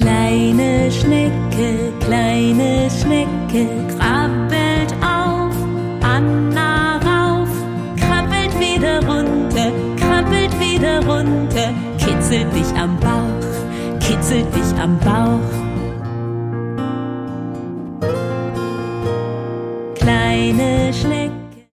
Kleine Schnecke, krabbelt auf, Anna rauf, krabbelt wieder runter, kitzelt dich am Bauch. Kleine Schnecke,